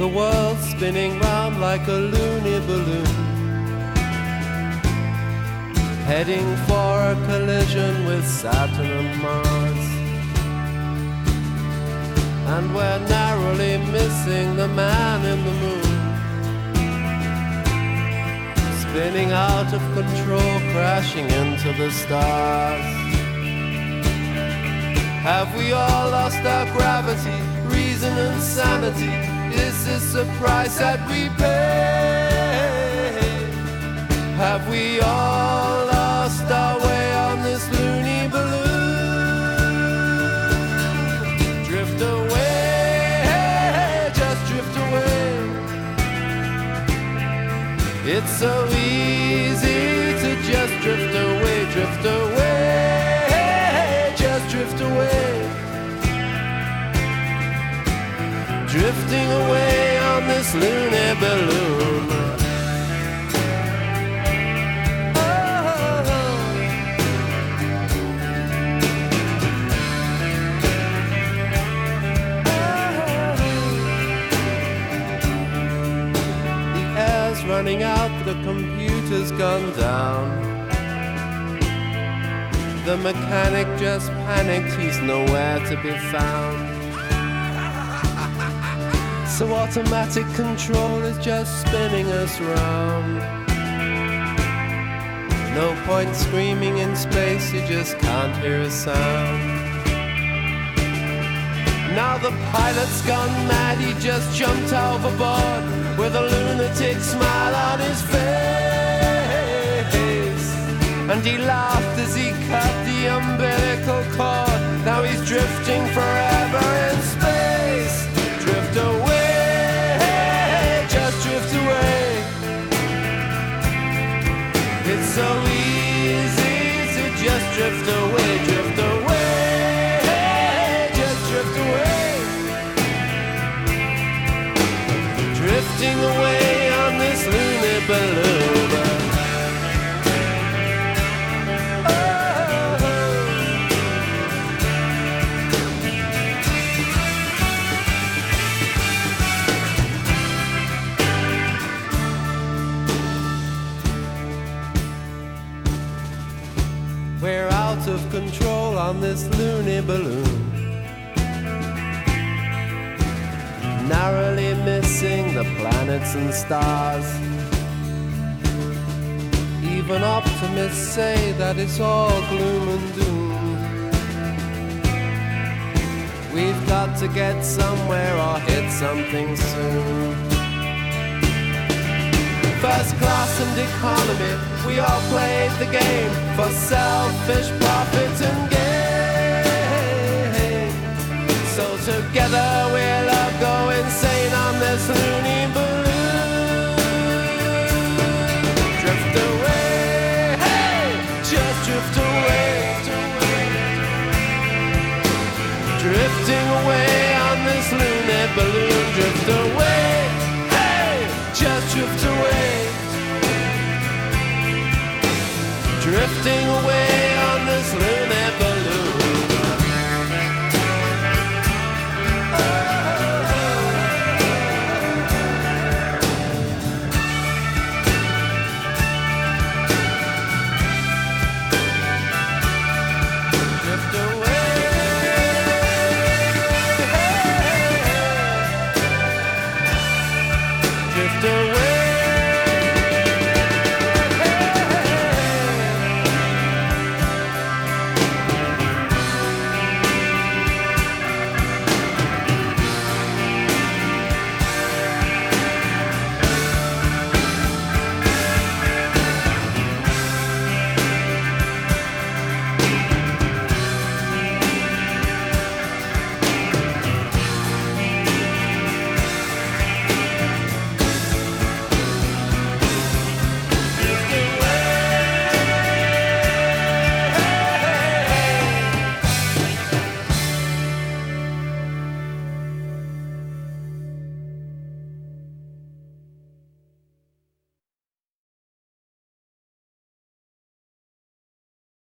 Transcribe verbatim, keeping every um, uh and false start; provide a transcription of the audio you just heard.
The world spinning round like a loony balloon, heading for a collision with Saturn and Mars. And we're narrowly missing the man in the moon, spinning out of control, crashing into the stars. Have we all lost our gravity, reason and sanity? Is this a price that we pay? Have we all lost our way on this loony balloon? Drift away, just drift away. It's so easy to just drift away, drift away, just drift away. Drifting away on this loony balloon. The air's running out, the computer's gone down. The mechanic just panicked, he's nowhere to be found. So automatic control is just spinning us round. No point screaming in space, you just can't hear a sound. Now the pilot's gone mad, he just jumped overboard with a lunatic smile on his face. And he laughed as he cut the umbilical cord. Now he's drifting forever in space. Drift away, drift away. It's so easy to just drift away, drift away, just drift away. Drifting away on this loony balloon. We're out of control on this loony balloon, narrowly missing the planets and stars. Even optimists say that it's all gloom and doom. We've got to get somewhere or hit something soon. First class and economy, we all played the game for selfish profit and gain. So together we'll all go insane on this loony balloon. Drift away, hey, just drift away. Drifting away on this loony balloon. Drift away, hey, just drift away. Drifting away on this loony balloon. Drift away. Drift away.